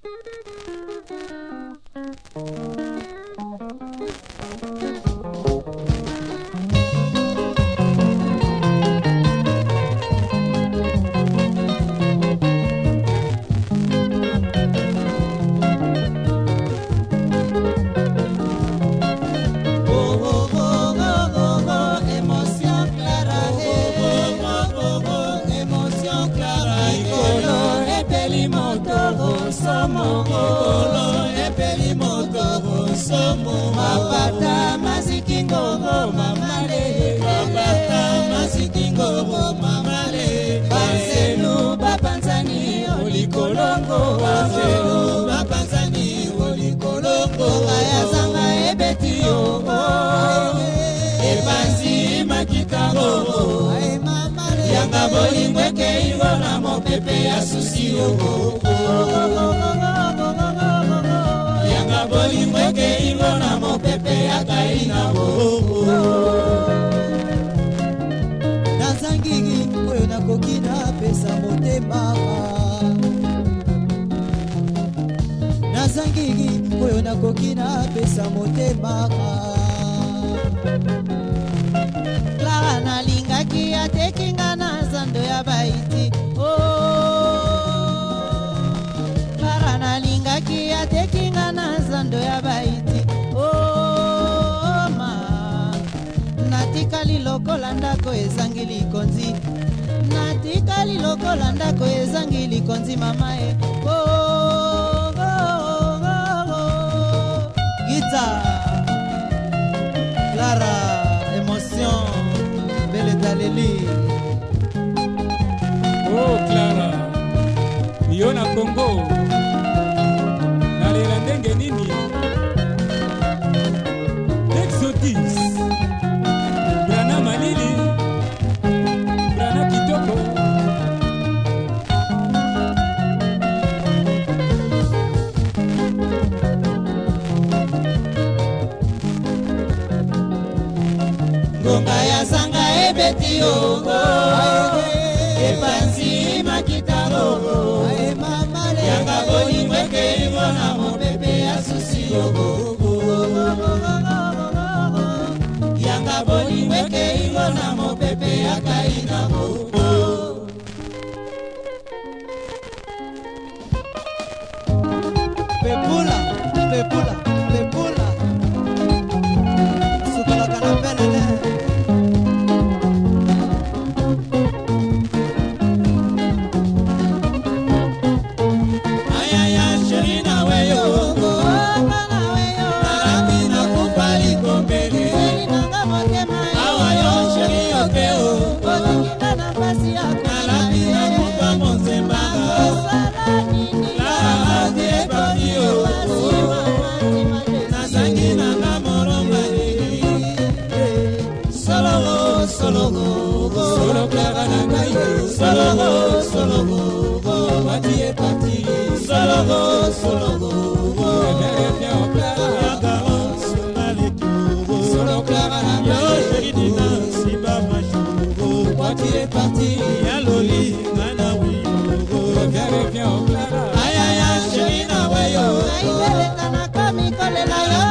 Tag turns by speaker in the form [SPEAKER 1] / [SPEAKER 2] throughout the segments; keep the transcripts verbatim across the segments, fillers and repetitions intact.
[SPEAKER 1] Mapata masikingo mamale, mapata masikingo mamale. Baselu bapanzani olikolongo, baselu bapanzani olikolongo. Kaya zanga ebetio, epanzi makikaro. Yanga bolingweke iwana mopepe ya susio. Yanga bolingweke iwana mopepe ya kaina bo.
[SPEAKER 2] Nazangigi oyo nakokina pesa motema. Nazangigi oyo nakokina pesa motema. Clara nalingaki atekinga na zando ya baiti. Clara nalingaki atekinga na zando ya baiti. Oh ma natikali lokola ndako ezangi likonzi. Natikali lokola ndako ezangi likonzi mama e. Oh, oh, oh, oh, oh. Guitar Clara, émotion, belle Daleli.
[SPEAKER 3] Oh Clara, Yona Congo, nalela ndenge nini? Exotis, Brana Malili, Brana Kitoko.
[SPEAKER 1] Gonga ya sanga ebetio, epanzi makitaro. Yanga bolingweke iwana mopepe ya susio. Yanga bolingweke iwana mopepe ya kaina bo.
[SPEAKER 2] Pepula, pepula, pepula. Sukala kanapelele.
[SPEAKER 1] Solo Clara nangayo, solo go, solo go, go, Mati est parti. Solo go, solo go, go, viens Clara, solo Clara nangayo, Dina, si ba macho, Mati est parti. Yaloli, nana oui, viens Clara. Ay ay ay, chérie na wayo, aibele kana kami kolela yo.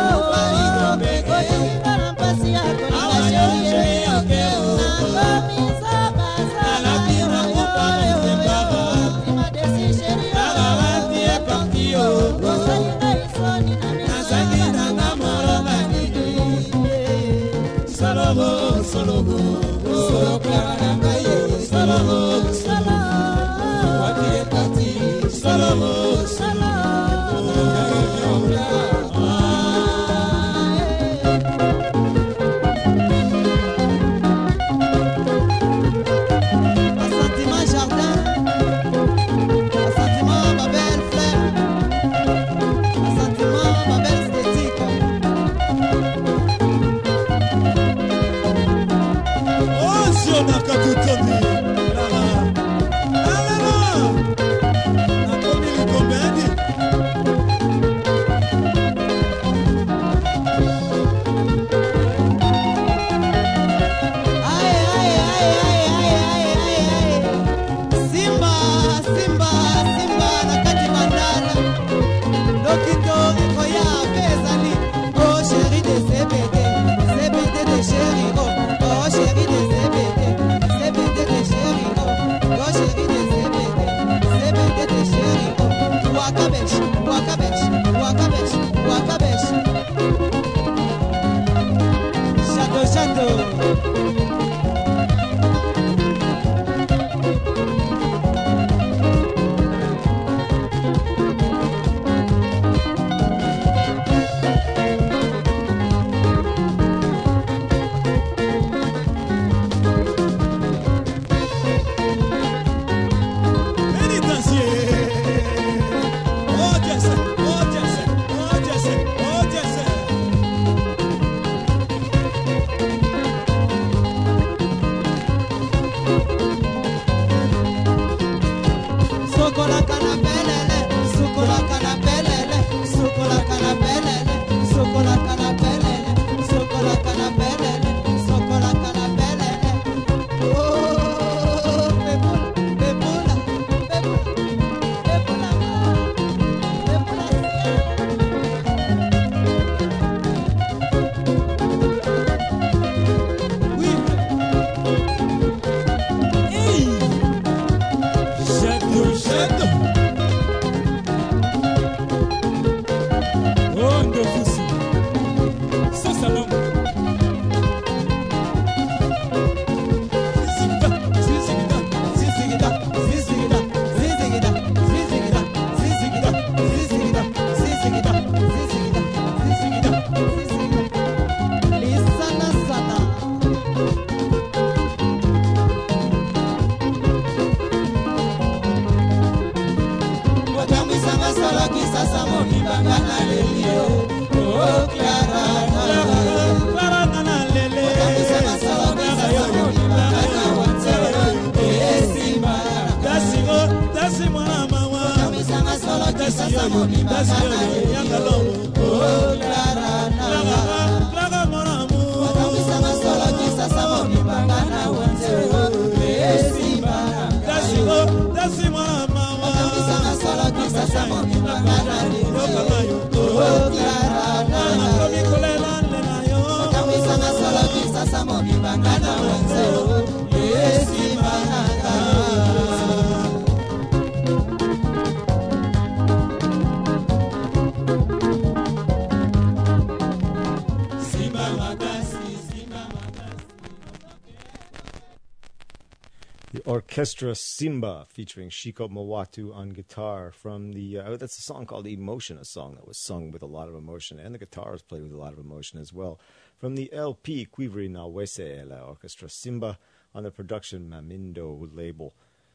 [SPEAKER 1] Solo go, solo Clara nangayo, solo go, solo, Mati est parti. Rochette.
[SPEAKER 3] Oh, Ndofusi. Ça, ça va.
[SPEAKER 4] Orchestra Simba featuring Shiko Mawatu on guitar from the, uh, that's a song called Emotion, a song that was sung with a lot of emotion, and the guitar was played with a lot of emotion as well. From the L P Cuivre na Wese, la Orchestra Simba on the Production Mamindo label.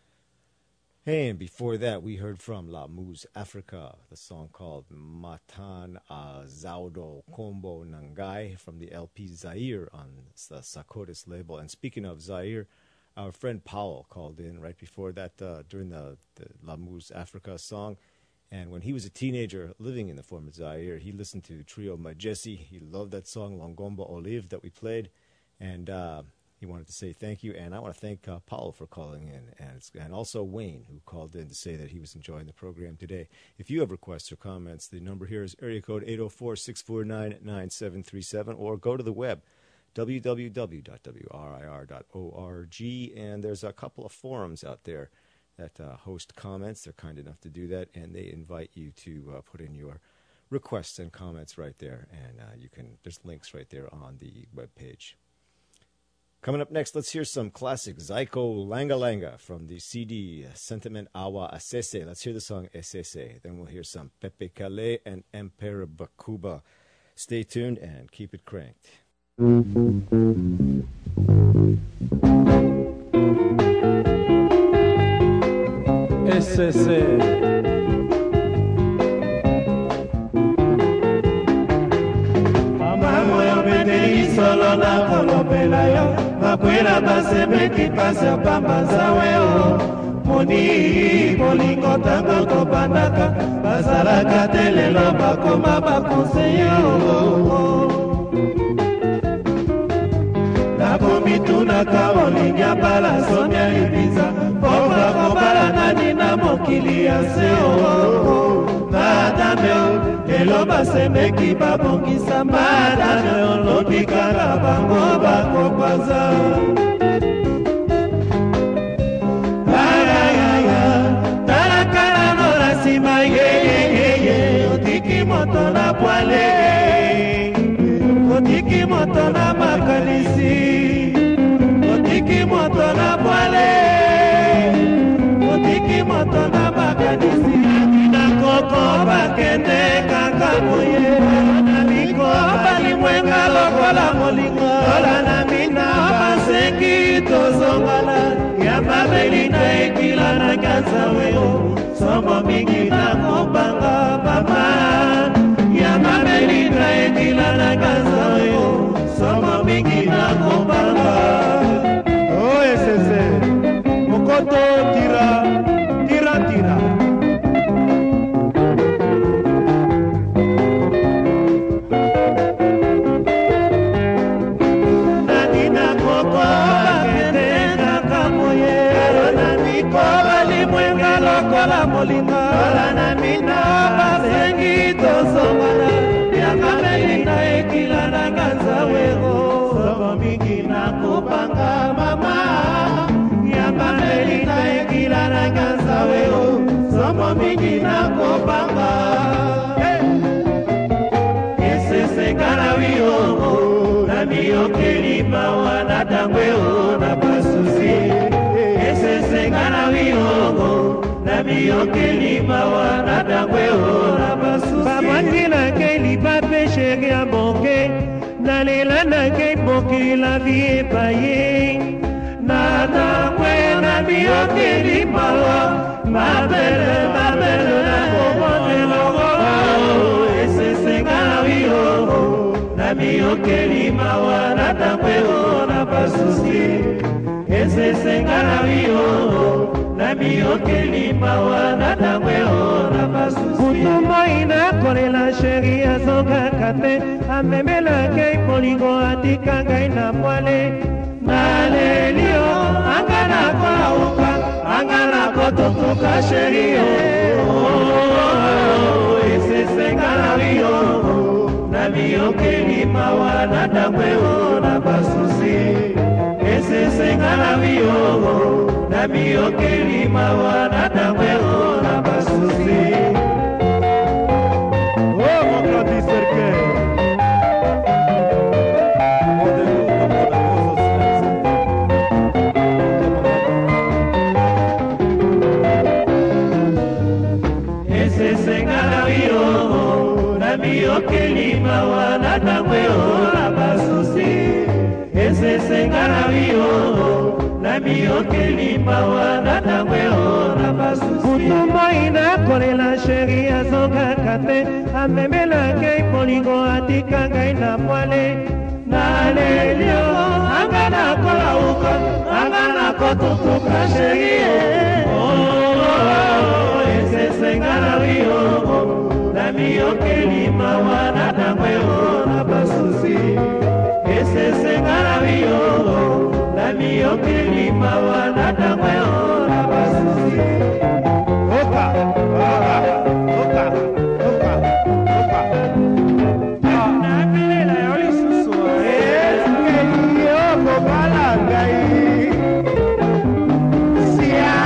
[SPEAKER 4] And before that, we heard from La Muse Africa, the song called Matan a Zaudo Kombo Nangai from the L P Zaire on the Sakotis label. And speaking of Zaire, our friend Powell called in right before that uh, during the, the La Muse Africa song. And when he was a teenager living in the former Zaire, he listened to Trio Majesi. He loved that song, Longomba Olive, that we played. And uh, he wanted to say thank you. And I want to thank uh, Powell for calling in. And, and also Wayne, who called in to say that he was enjoying the program today. If you have requests or comments, the number here is area code eight oh four, six four nine, nine seven three seven. Or go to the web, w w w dot w r i r dot org, and there's a couple of forums out there that uh, host comments. They're kind enough to do that, and they invite you to uh, put in your requests and comments right there, and uh, you can. There's links right there on the webpage. Coming up next, let's hear some classic Zyko Langa Langa from the C D Sentiment Awa Asese. Let's hear the song Esese. Then we'll hear some Pepe Kale and Emperor Bakuba. Stay tuned and keep it cranked.
[SPEAKER 5] S S A Mama moyo bedeli solo na kolopela yo makwela basemeki pasa pamba zawe o moni bolingo tango tobandaka bazalaka telelo bakoma bakonseyo Mituna Olinya bala sonya ibiza Pova kobala nani na mokili ya seo Madame eloba semeki babongisa Madame olobika na bango bakokwaza Ayayaya Tarakana no la sima ye ye ye ye Otiki moto na poale Otiki moto na makanisi Otiki moto na poale Otiki moto na makanisi Na koko bakende kaka moye Na liko bali mwenga lokola molingo Ola na mina basengi tozongala Ya mabeli na ekila na kansa weo Somo mingi na mobanga baba Ya mabeli na ekila na kansa weo Somo mingi na mobanga Oh, ese se Mokoto tira, tira, tira Nadina koko bakende na kamoye Karona niko bali mwenga lokola molinga Ola na mina basengi tozongana Ya kameli na ekila na kanza wego Somo mingi na kupanga mama Ya kameli na ekila makila na kanzawe o somo mingi na kopanga esesekana wio na miyokeli mawa na tangwe o na pasusi esesekana wio na miyokeli mawa na tangwe o na pasusi babwaki na keli pape sheri ya bonke na lela na kei boki la vie paye na tangwe na miyokeli mawa ma belle ma belle na komote logo esesekana wio na miyokeli mawa na tangwe o na pasusi esesekana wio na miyokeli mawa na tangwe o na pasusi kutumba ina kolela sheri ya zonga kate amemela kei polingo atika ngai na mwale na lelio angana kauka angana kototoka sheri o esesekana wio na miyokeli mawa na tangwe o na pasusi esesekana wio na miyokeli mawa na tangwe o na pasusi oh mon grand discerqueur esesekana wio na miyokeli mawa na tangwe o na pasusi esesekana wio na miyokeli mawa na tangwe o na pasusi kutumba ina kolela sheri ya zonga kate amemela kei polingo atika ngai na mwale na lelio angana kolauka angana kotutuka sheri o esesekana wio na miyokeli mawa na tangwe o na pasusi esesekana wio na miyokeli mawa na tangwe o na pasusi oka oka oka oka oka na bilela yo lisusu eske yo kobala ngai sia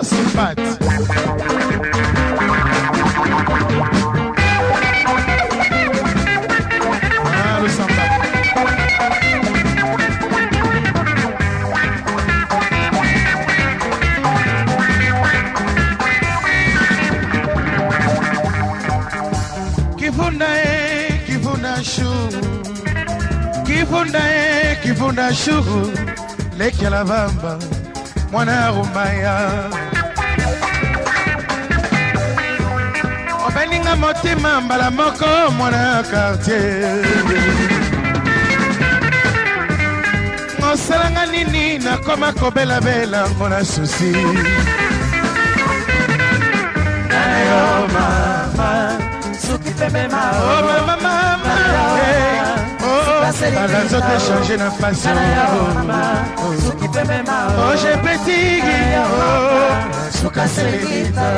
[SPEAKER 6] Simpat. Ah, le samba. Kifunda e, kifunda shu. Kifunda e, kifunda shu. Leki ya lavamba, mwana rumaya. Obeninga motima mbala moko mwana quartier. Ngosalanga nini na koma kobela bela ngona susi.
[SPEAKER 5] Ayo mama, suki peme ma.
[SPEAKER 6] Oh mama mama, oh ala zote changer na façon.
[SPEAKER 5] Suki peme ma.
[SPEAKER 6] Oh j'ai petit, oh suka selita.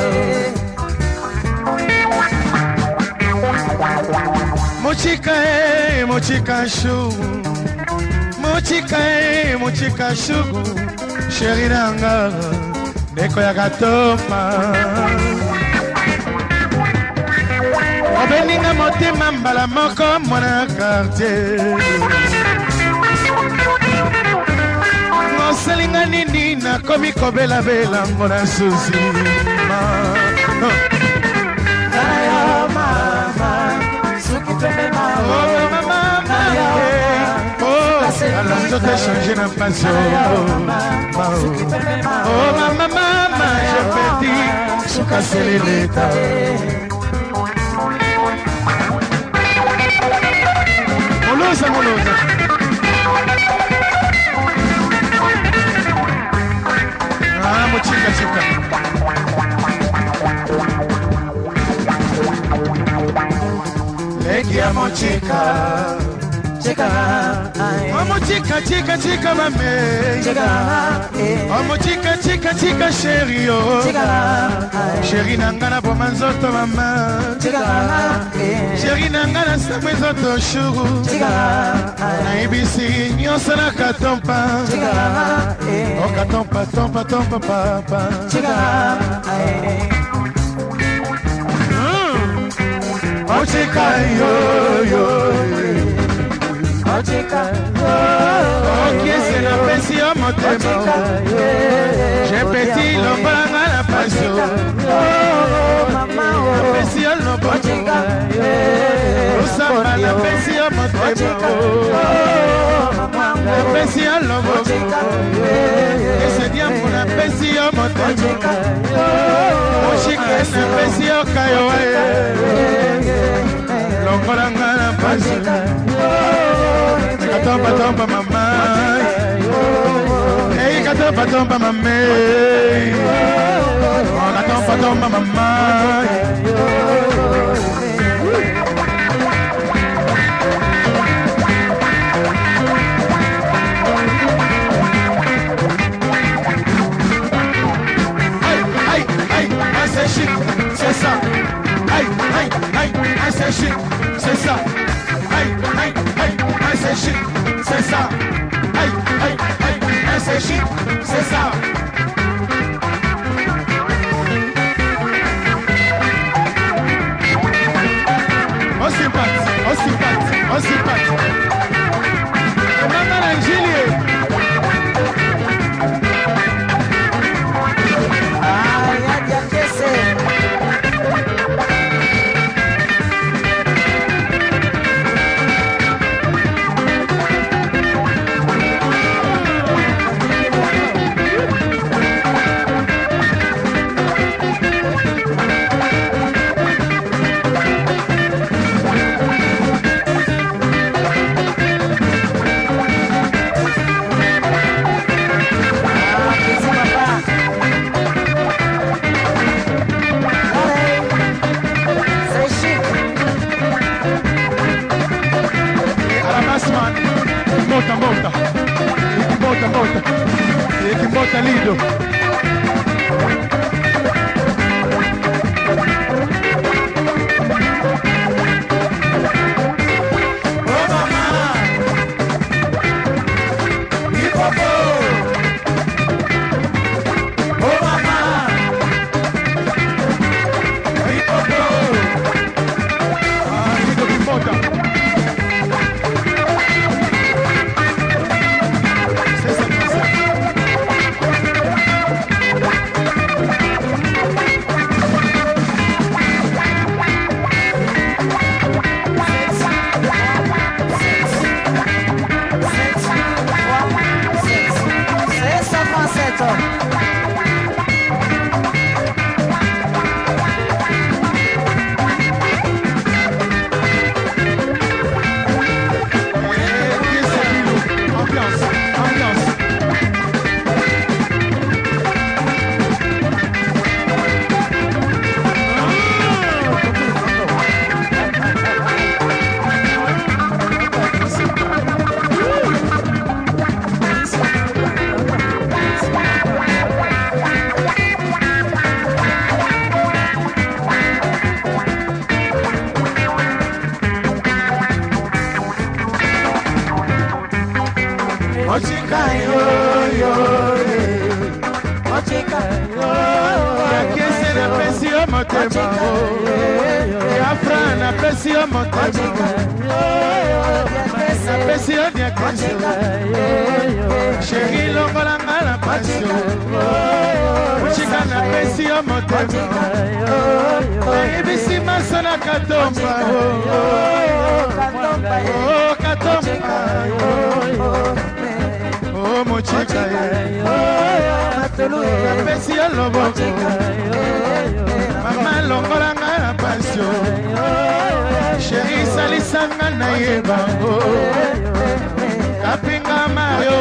[SPEAKER 6] Mochika e, mochika shu. Mochika e, mochika shu. Chéri nanga, neko ya gatoma. Obeninga motema mbala moko mwana quartier. Ngoselinga nini na komi kobela bela ngona susi.
[SPEAKER 5] Ayo mama, suki peme ma.
[SPEAKER 6] Oh mama mama, oh ala zote changer na passion. Oh mama mama, je petit, suka seleleta. Molosa molosa. Ah mochika chika. Leki ya mochika.
[SPEAKER 5] Chika,
[SPEAKER 6] Omo chika chika chika mame.
[SPEAKER 5] chika, eh.
[SPEAKER 6] Omo chika chika chika chéri oh.
[SPEAKER 5] Chika,
[SPEAKER 6] Chéri nangana po manzoto mama.
[SPEAKER 5] chika, eh.
[SPEAKER 6] Chéri nangana samwe zoto shuru.
[SPEAKER 5] Chika,
[SPEAKER 6] Na ibisi nyonso na katompa.
[SPEAKER 5] chika, eh.
[SPEAKER 6] O katompa tompa tompa papa.
[SPEAKER 5] Chika, eh.
[SPEAKER 6] O chika yo yo.
[SPEAKER 5] Chika,
[SPEAKER 6] O kiese na pesi o motema. J'ai petit lombalanga na passion. Na pesi o loboto. Usamba na pesi o motema. Na pesi o loboto. Ese diambo na pesi o motema. Moshike na pesi o kayo longolanga na passion. Katomba tomba mama. Hey katomba tomba mama. Oh katomba tomba mama. Aïe aïe aïe, c'est chic, c'est ça. Aïe aïe aïe, c'est chic, c'est ça. Aïe aïe aïe, c'est chic, c'est ça. Aïe aïe aïe, c'est chic, c'est ça. On sympathie, on sympathie, on sympathie. Maman Angélie.
[SPEAKER 5] ay, ay, ay, que se.
[SPEAKER 6] motema Afra na pesi yo motema Na pesi yo diakesio Chéri longola nga na pasio Uchika na pesi yo motema Ibisi masona katomba Oh katomba Oh mochika Na pesi yo loboko Mama longola nga na pasio Chéri salisanga na yeba Kapinga Mario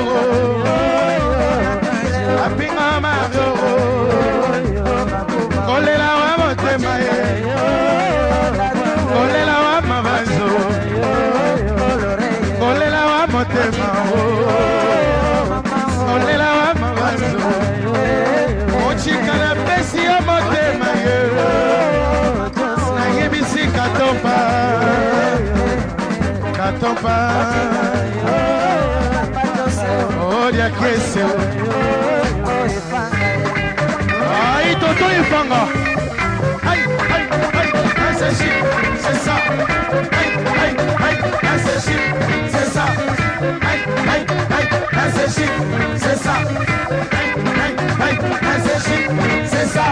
[SPEAKER 6] Kapinga Mario Kolela wa motema ye Kolela wa mavanzo Kolela wa motema Kolela wa mavanzo Mochika na pesi ya motema ye Na yebisi katomba Katomba Oh dia kese Ai toto ifanga Ai ai ai ai c'est chic c'est ça Ai ai ai ai c'est chic c'est ça Ai ai ai ai c'est chic c'est ça Ai ai ai ai c'est chic c'est ça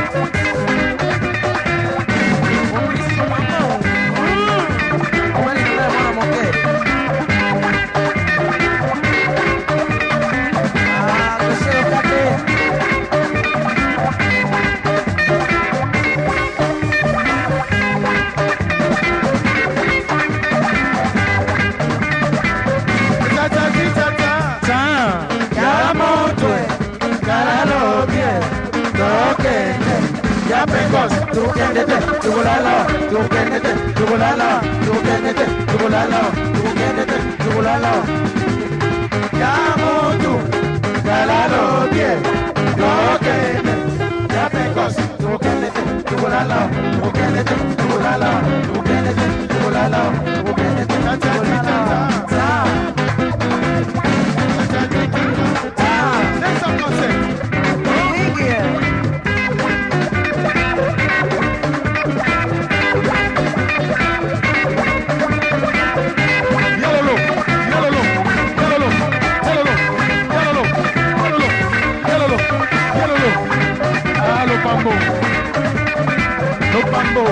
[SPEAKER 6] Tu kendete, tu bulala, tu kendete, tu bulala, tu kendete, tu bulala, tu kendete, tu bulala. Ya motu, galalo bien, tu kendete, ya pecos, tu kendete, tu bulala, tu kendete, tu bulala, tu kendete, tu bulala, tu kendete, tu bulala. Let's go say. Pambo, no pambo.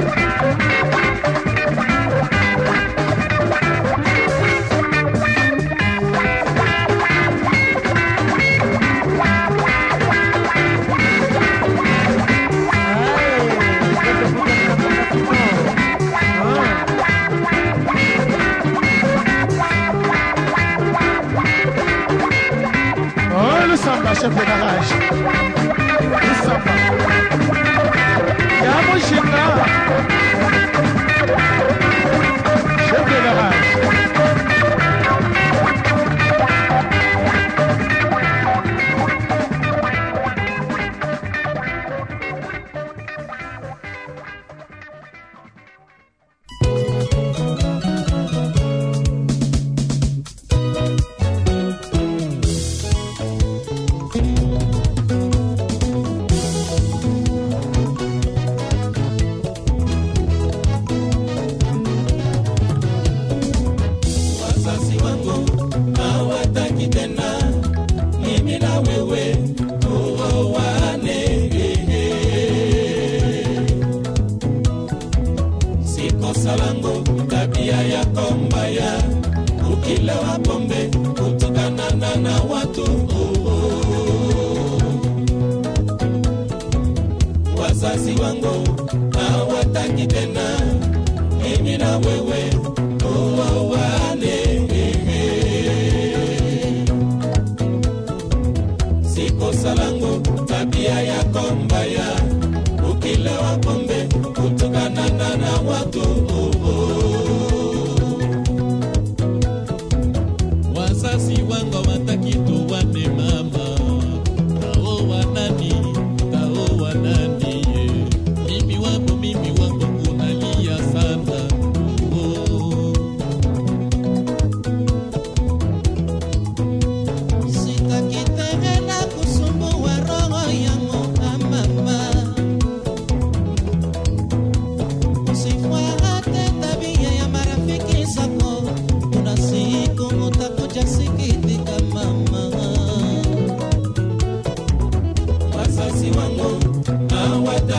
[SPEAKER 6] Oh, le samba, chef de garage. Le samba. Ya Mouchina, chef de garage.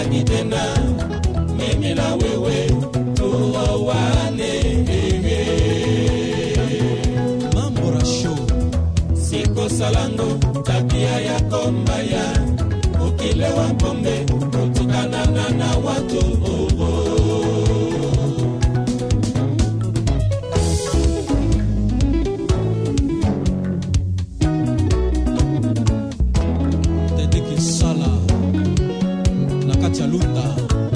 [SPEAKER 1] hawataki tena mimi na wewe tuoane.
[SPEAKER 3] Mambo rasho
[SPEAKER 1] siko salango tabia yako mbaya, ukilewa pombe kutukanana na watu oh.
[SPEAKER 3] Chalunda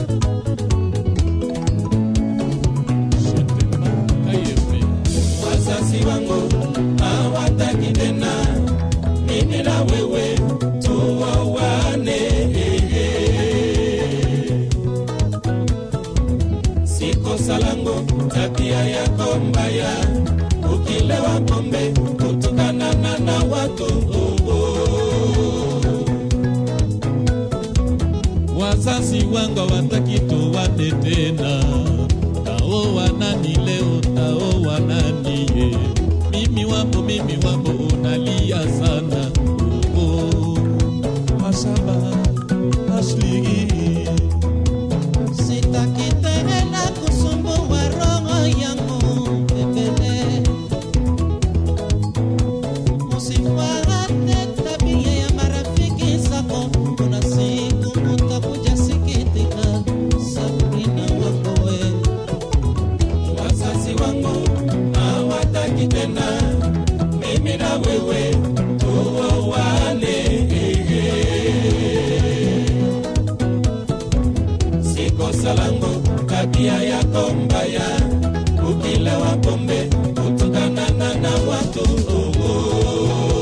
[SPEAKER 1] wazazi wangu hawataki tena mimi na wewe tuoane. Siko salango tabia yako mbaya, ukilewa pombe kutukanana na watu
[SPEAKER 3] wazazi wangu hawataki tuoane tena. Taoa nani leo, taoa nani ye? Mimi wapo, mimi wapo, unalia sana oh, oh. Asaba, Ashley
[SPEAKER 2] sitaki tena kusumbua roho yangu pepele. Usifuate tabia ya marafiki zako, kuna siku utakuja sikitika. Sabrina wako we,
[SPEAKER 1] wazazi wangu hawataki tena mimi na wewe tuoane. Siko salango tabia yako mbaya, ukilewa pombe kutukanana na watu oh.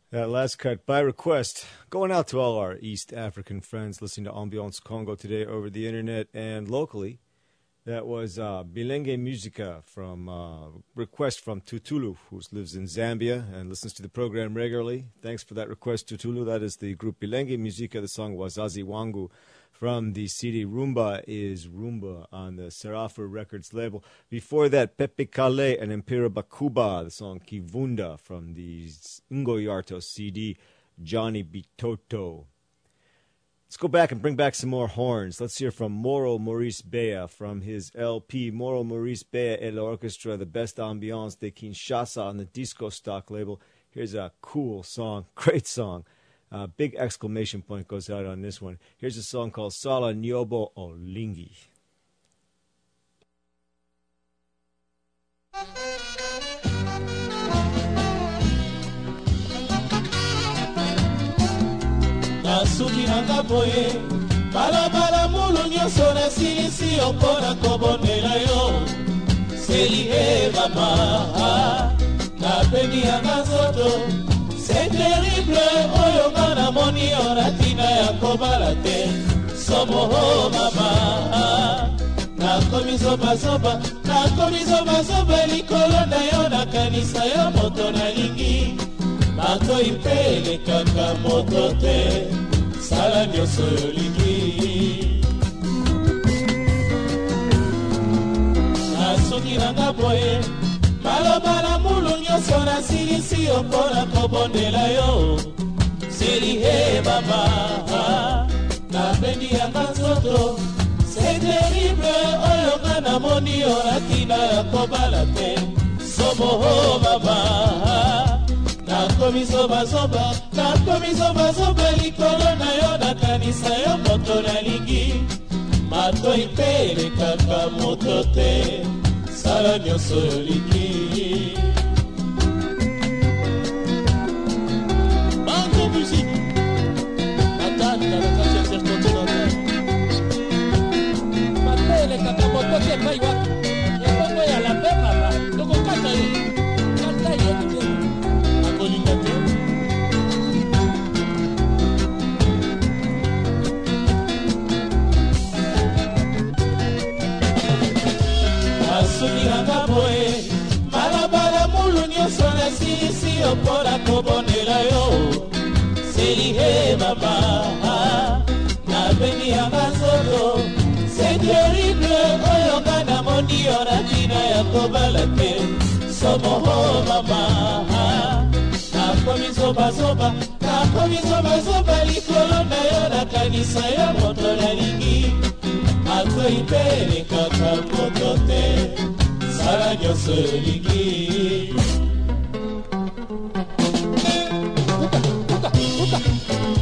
[SPEAKER 4] That last cut by request, going out to all our East African friends listening to Ambiance Congo today over the internet and locally. That was uh, Bilenge Musica from uh, request from Tutulu, who lives in Zambia and listens to the program regularly. Thanks for that request, Tutulu. That is the group Bilenge Musica. The song Wazazi Wangu from the C D Rumba is Rumba on the Serafa Records label. Before that, Pepe Kale and Impera Bakuba, the song Kivunda from the Ngoyarto C D Johnny Bitoto. Let's go back and bring back some more horns. Let's hear from Moro Maurice Bea from his L P Moro Maurice Bea et l'Orchestra, the best ambiance de Kinshasa on the Disco Stock label. Here's a cool song, great song. Uh, big exclamation point goes out on this one. Here's a song called Sala Nyobo Olingi.
[SPEAKER 3] Nasuki nanga boye balabala mulu nyonso nasilisi yo mpona kobondela yo seli e mama napendi yanga nzoto. C'est terrible, oyo ngana moni oratina ya kobala te. Somo ho mama, na komi zoba zoba, na komi zoba zoba likolo na yo na kanisa yo moto na lingi. Bato ipele kaka moto te, sala nyoso yo lingi. Nasuki nanga boye, balabala mulu nyonso nasilisi yo mpona kobondela yo seli he mama napendi yanga nzoto. C'est terrible oyo nga namoni yo natina ya kobala te. Somo ho mama nakomi zobazoba, nakomi zobazoba likolo na yo na kanisa yo moto nalingi. Matoi pele kaka moto te, sala nyonso yo lingi. Banco musique Matata la kache sertotinota Matele kaka moto te paiwa Ebongo ya la pe mama Toko kata yo Kata yo kute Akolinga te Asuki nanga boe balabala mulu nyonso nasilisi yo mpona kobondela yo seli he mama napendi yanga nzoto. C'est terrible oyo nga namoni yo natina ya kobala te. Somo ho mama nakomi zobazoba, nakomi zobazoba likolo na yo na kanisa yo moto nalingi. Mato ipele kaka moto te, sala nyonso yo lingi. Uka, uka, uka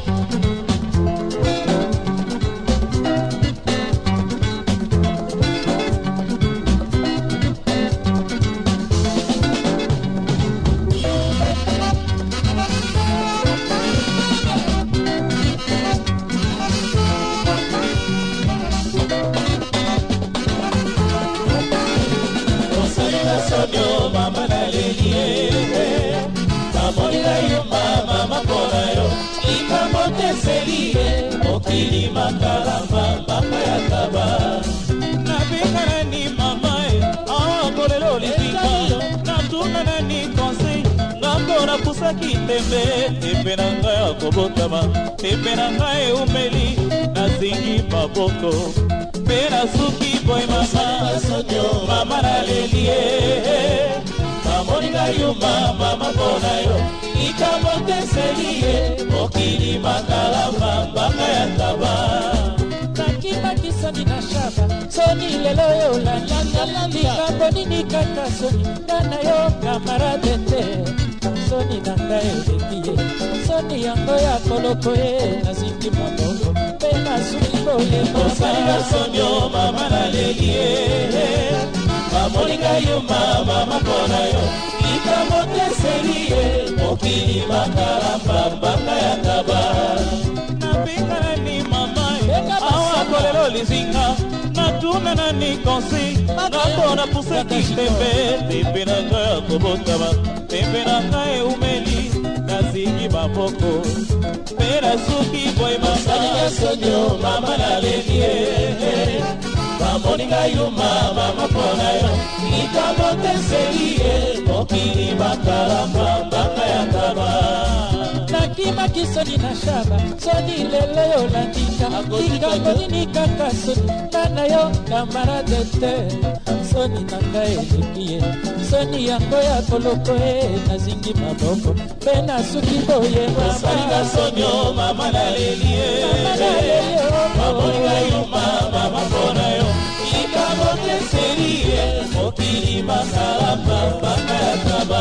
[SPEAKER 3] Sonyo mama na lelie Tamonika yo mama mapona yo Ikamote selie Okili makalamba Maka ya taba Napika nani mama e Awa kolelo lipika Natuna nani konsi Ngambo na pusaki tembe Tepe na nga ya kobotama Tepe na nga e umeli Nazingi maboko Pena suki boy mama Sonyo mama na lelie Tamonika yo mama mapona yo Ikamote selie Okili makalamba Mbaka ya taba Nakima kisoni na shaba Soni lelo yo la la la Likambo nini kaka soni Nana yo kamarade te Soni nanga yo lekie Soni yango ya koloko ye Nazingi maboko Pena suki boy mama Sonyo mama na lelie Tamonika yo mama mapona yo Ikamote selie Okili makalamba Mbaka ya taba Napika nani mama Awa kolelo lizinga Natuna nani konsi Ngambo na pusaki tembe Tepe na nga ya kobotama Tepe na nga e umeli Nazi nazingi maboko mpe nasuki boye mama sonio mama nalelie bamoni ngai yo mama mapona yo likambo teseli ye mokili bakalamba mbanga ya kaba
[SPEAKER 1] nakimaki soni na shaba soni lelo yo landika likambo nini kaka soni nana yo kamarade te soni na ngai eleki ye soni yango ya koloko e nazingi maboko mpe nasuki boye
[SPEAKER 3] osalinga sonio mama naleli ye bamoni ngai yo mama mapona yo likambo teseli ye mokili bakalamba mbanga ya kaba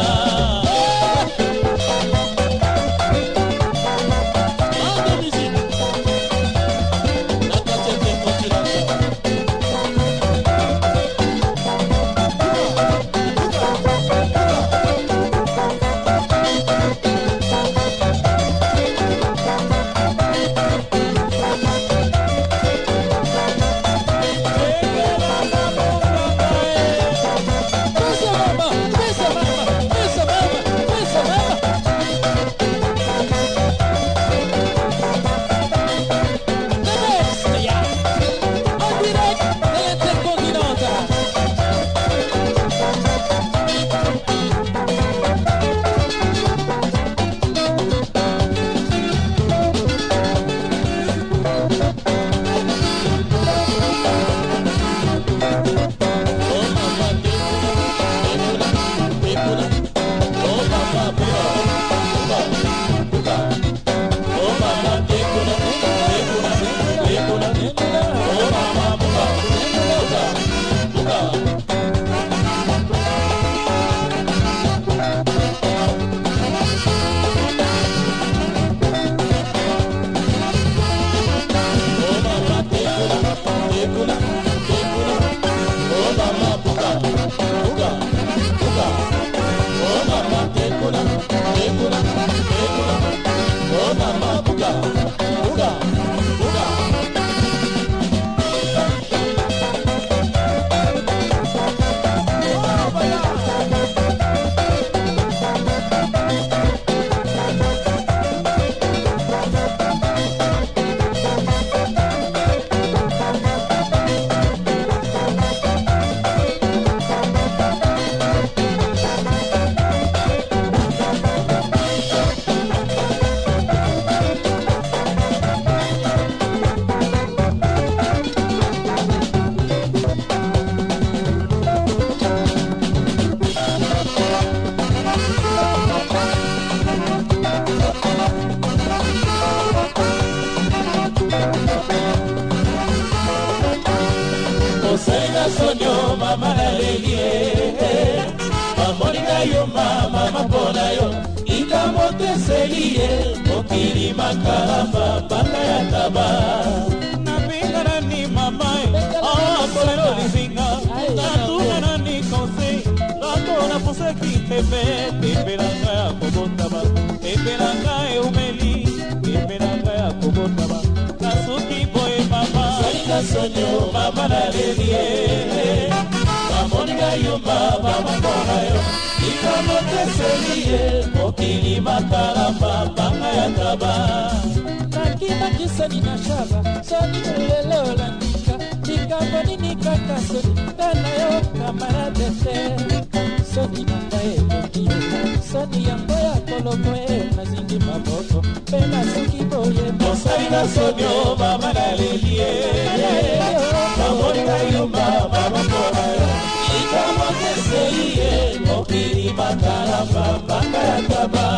[SPEAKER 3] sonyo mama nalelie bamoni ngai yo mama mapona yo ikamoteseli ye mokili makalamba mbanga ya taba
[SPEAKER 1] napingana ni mama asolelo lizinga natungana ni conseil natona poseki tepe tepelanga ya kobotama tepelanga eumeli tepelanga ya kobotama nasuki boye mama
[SPEAKER 3] salinga sonyo mama nalelie bamoni ngai yo mama mapona yo ikamoteseli ye mokili makalamba mbanga ya taba
[SPEAKER 1] nakimaki soni na shaba soni lelo landika likambo nini kaka soni tana yo kamarade te soni na ngai eleki yo soni yango ya koloko e nazingi maboko mpe nasuki boye
[SPEAKER 3] mosalinga sonyo mama nalelie bamoni ngai yo mama mapona yo ikamoteseli ye mokili makalamba mbanga ya taba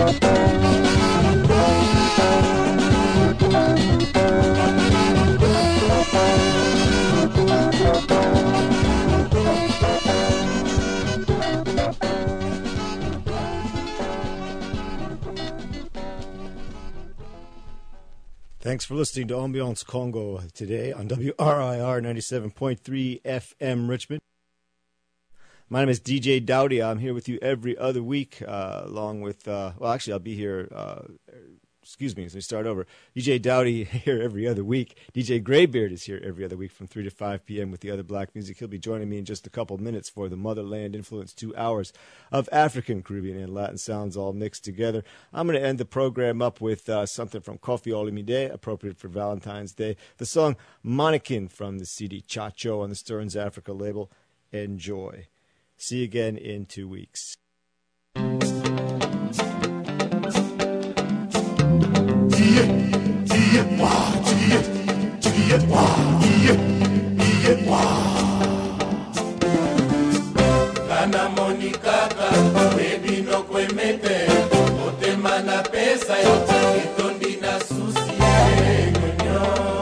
[SPEAKER 4] Thanks for listening to Ambiance Congo today on W R I R ninety-seven point three F M Richmond. My name is D J Dowdy. I'm here with you every other week, uh, along with, uh, well, actually, I'll be here, uh, excuse me, as we start over. D J Dowdy here every other week. D J Greybeard is here every other week from three to five p.m. with the other black music. He'll be joining me in just a couple minutes for the Motherland Influence two hours of African, Caribbean, and Latin sounds all mixed together. I'm going to end the program up with uh, something from Koffi Olomide, appropriate for Valentine's Day. The song Mannequin from the C D Chacho on the Stearns Africa label. Enjoy. See you again in two weeks.
[SPEAKER 3] Kana monikaka baby no kwemete otema na pesa yo etondi na susi ya nyonyo.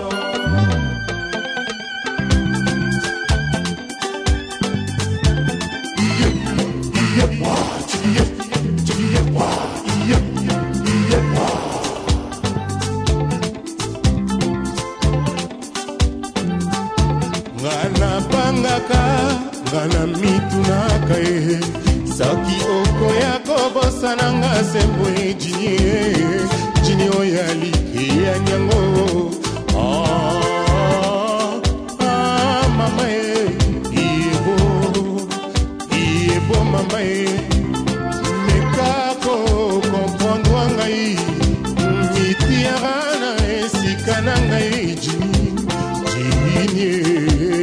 [SPEAKER 7] Ngana pangaka, ngana mitunaka e Saki oko ya kobosa nanga sembo e jini e Jini oyali e ya nyango Ah, ah, mama e Iebo, Iebo mama e Mekako kompondwa ngai Mitiarana e sikana ngai jini Jini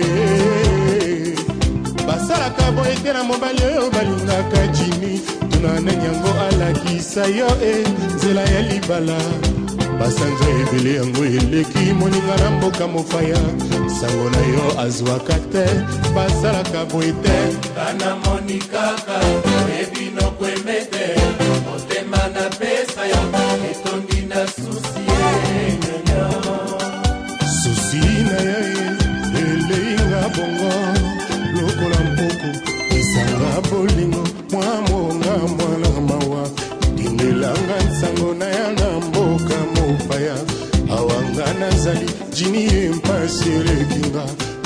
[SPEAKER 7] basalaka boye te na mobali oyo balingaka jimi tunana nyango alakisa yo e nzela ya libala basanza ebele yango eleki moninga na mboka mopaya sango na yo azwaka te basalaka boye te
[SPEAKER 3] kana monikaka baby no kwemete otema na pesa yo etondi na susi ya nyonyo.
[SPEAKER 7] susi na ya eleinga bongo lokola mpoko esanga bolingo mwamonga mwana mawa tindelanga nsango na ya na mboka mopaya awanga nazali jini empasi elekinga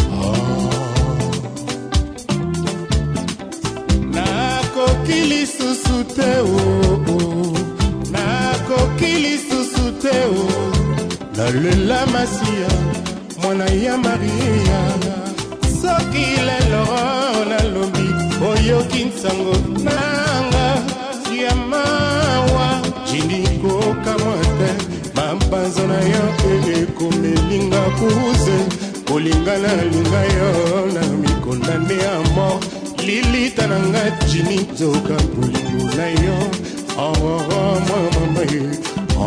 [SPEAKER 7] nakoki lisusu te o nakoki lisusu te o nalela masia mwana ya maria soki lelo nalobi oyoki nsango nanga ya mawa jindikoka mwate mabanzo na yo ekomelinga kuze kolingana linga yo na mikondane ya mort lilita nanga jini zoka kolingo na yo oh mama ye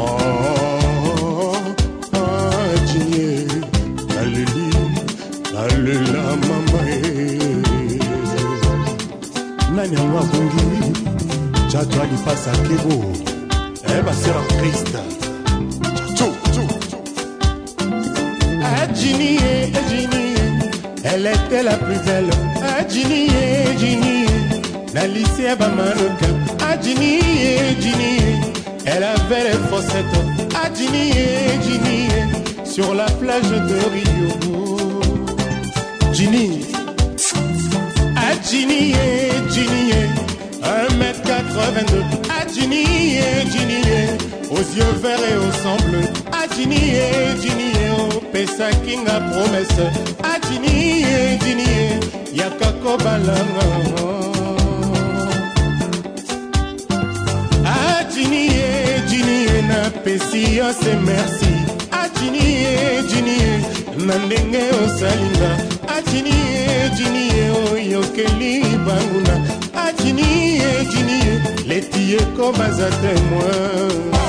[SPEAKER 7] oh ah jini aleli alela mama e nani anwa bongi chato alipasa kebo eba sera krista chacho ajini e ajini elle était la plus belle ajini e ajini na lycée bamaroka ajini e ajini elle avait les fossettes ajini e ajini sur la plage de Rio Ginny, ah Ginny, Ginny, un mètre quatre-vingt-deux, ah Ginny, Ginny, aux yeux verts et au sang bleu, ah Ginny, Ginny, oh Pesa Kinga promesse, ah Ginny, Ginny, Yakako Balanga, ah Ginny, Ginny, na Pesi, oh c'est merci, ah Ginny, Ginny, nandenge osalinga. Ajini Ajini oyokeli banguna Ajini Ajini leti eko baza témoin